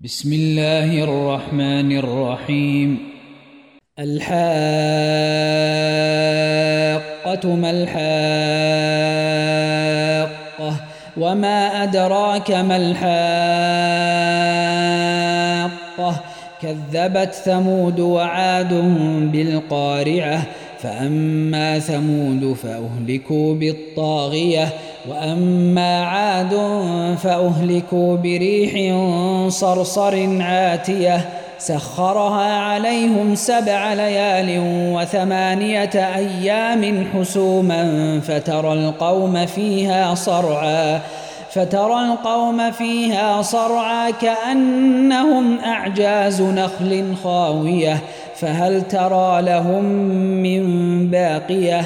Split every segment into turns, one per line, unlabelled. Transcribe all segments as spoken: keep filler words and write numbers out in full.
بسم الله الرحمن الرحيم. الحاقة ما الحاقة وما أدراك ما الحاقة كذبت ثمود وعاد بالقارعة فأما ثمود فأهلكوا بالطاغية وأما عاد فأهلكوا بريح صرصر عاتية سخرها عليهم سبع ليال وثمانية أيام حسوما فترى القوم فيها صرعا فترى القوم فيها صرعا كأنهم أعجاز نخل خاوية فهل ترى لهم من باقية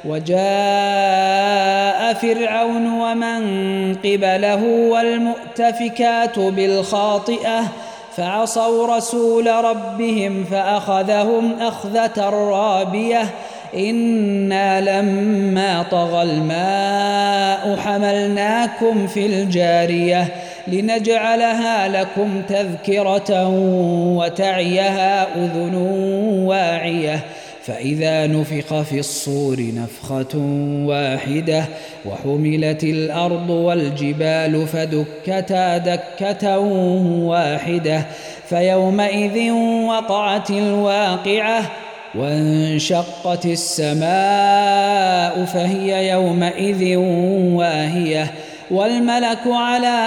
وجاء فرعون ومن قبله والمؤتفكات بالخاطئة فعصوا رسول ربهم فأخذهم أخذة رابية إنا لما طغى الماء حملناكم في الجارية لنجعلها لكم تذكرة وتعيها أذن واعية فإذا نفخ في الصور نفخة واحدة وحملت الأرض والجبال فدكتا دكة واحدة فيومئذ وقعت الواقعة وانشقت السماء فهي يومئذ واهية والملك على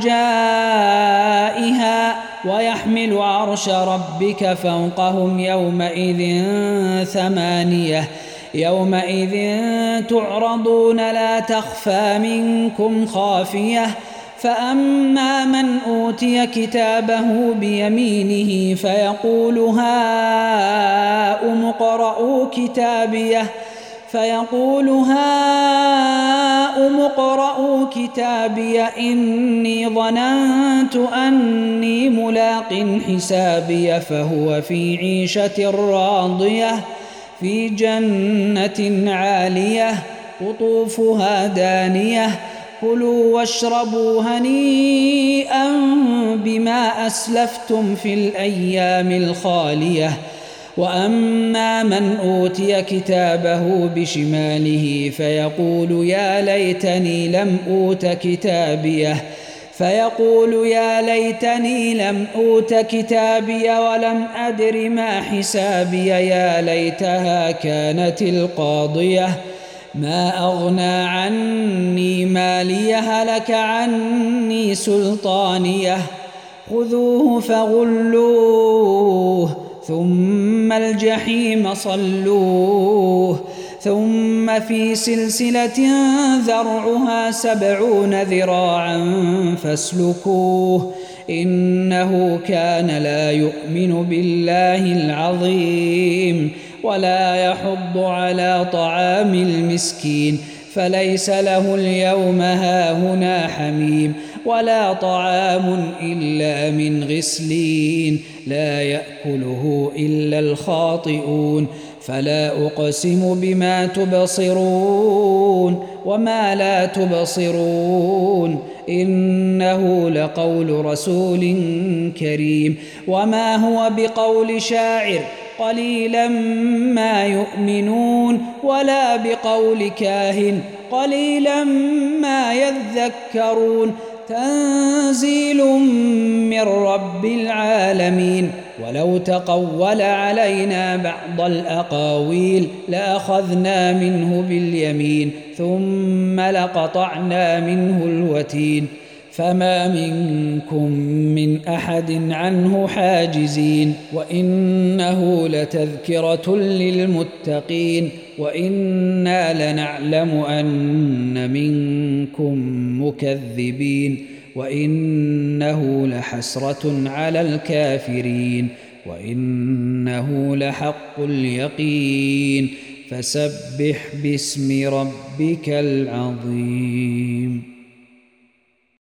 أرجائها ويحمل عرش ربك فوقهم يومئذ ثمانية يومئذ تعرضون لا تخفى منكم خافية فأما من أوتي كتابه بيمينه فيقول هاؤم اقرءوا كتابيه فيقول هاؤم اقرءوا كتابي إني ظننت أني ملاق حسابي فهو في عيشة راضية في جنة عالية قطوفها دانية كلوا واشربوا هنيئا بما أسلفتم في الأيام الخالية وأما من أوتي كتابه بشماله فيقول يا ليتني لم أوت كتابيه فيقول يا ليتني لم أوت كتابي ولم أدر ما حسابي يا ليتها كانت القاضية ما أغنى عني ماليه هلك عني سلطانيه خذوه فغلوه ثم الجحيم صلوه ثم في سلسلة ذرعها سبعون ذراعا فاسلكوه إنه كان لا يؤمن بالله العظيم ولا يحض على طعام المسكين فليس له اليوم هاهنا حميم ولا طعام إلا من غسلين لا يأكله إلا الخاطئون فلا أقسم بما تبصرون وما لا تبصرون إنه لقول رسول كريم وما هو بقول شاعر قليلا ما يؤمنون ولا بقول كاهن قليلا ما يذكرون تنزيل من رب العالمين ولو تقول علينا بعض الأقاويل لأخذنا منه باليمين ثم لقطعنا منه الوتين فما منكم من أحد عنه حاجزين وإنه لتذكرة للمتقين وإنا لنعلم أن منكم مكذبين وإنه لحسرة على الكافرين وإنه لحق اليقين فسبح باسم ربك العظيم.